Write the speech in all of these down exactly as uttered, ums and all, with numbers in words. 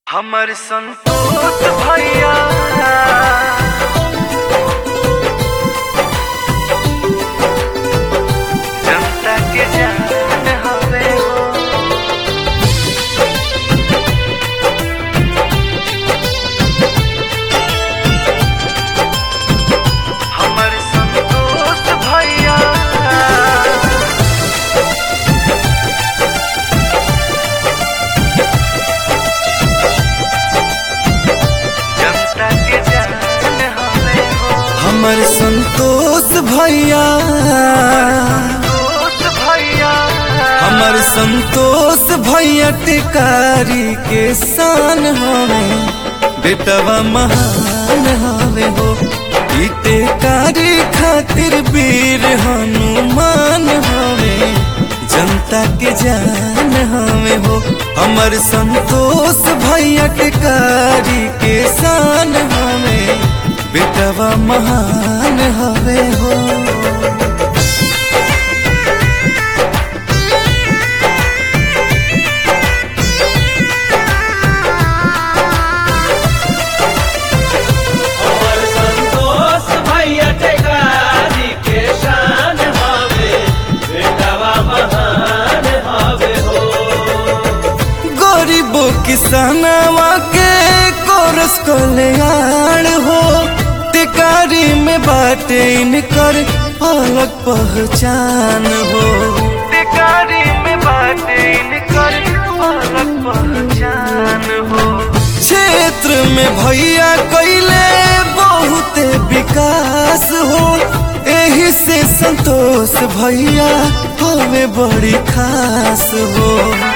हमर संतोष भैया जनता के जान हवे हो। हमर संतोष भैया हमर संतोष भैया हमर संतोष भैया टिकारी के शान हवे, बेटवा महान हवे हो। ई टिकारी खातिर वीर हनुमान हवे, जनता के जान हवे हो। हमर संतोष भैया टिकारी के शान हवे, बेटवा महान हवे हो। हमर संतोष भैया टिकारी के शान हवे, बेटवा महान हवे हो। गरीबों किसानवा के कोरस कल्याण हो, टिकारी में बाटे इनकर अलग पहचान हो। टिकारी में बाटे इनकर अलग पहचान हो। क्षेत्र में भैया कैले बहुत विकास हो, एही से संतोष भैया हमें बड़ी खास हो।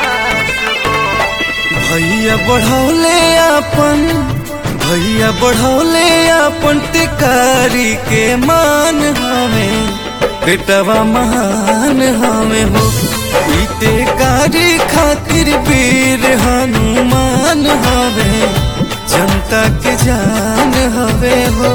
भैया बढ़ौले अपन भैया बढ़ौले अपन टिकारी के मान हमें, बेटवा महान हमें हो। ई टिकारी खातिर वीर हनुमान हवे, जनता के जान हवे हो।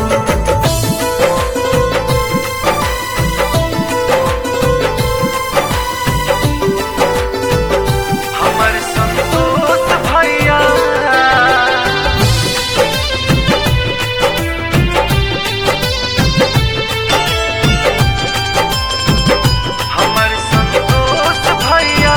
हमर संतोष भैया हमर संतोष भैया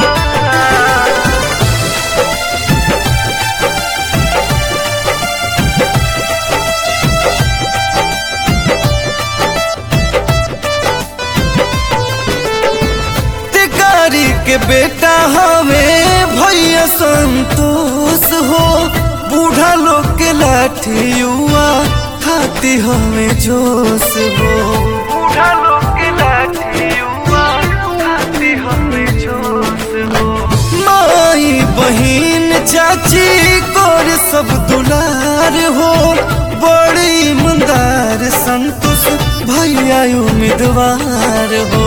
टिकारी के बेटा हमें भैया संतोष हो। बूढ़ा लोग के लाठी युवा खाती हमें जोश हो। बूढ़ा लोग के लाठी युवा खाती हमें जोश हो। माई बहिन चाची कोर सब दुलार हो, बड़ी ईमानदार संतोष भैया उम्मीदवार हो।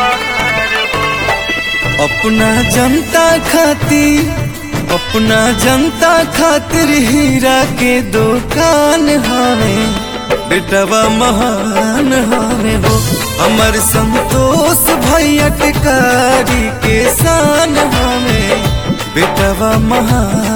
अपना जनता खातिर अपना जनता खातिर हीरा के दुकान हवे, बेटवा महान हवे हो। हमर संतोष भैया टिकारी के शान हवे, बेटवा महान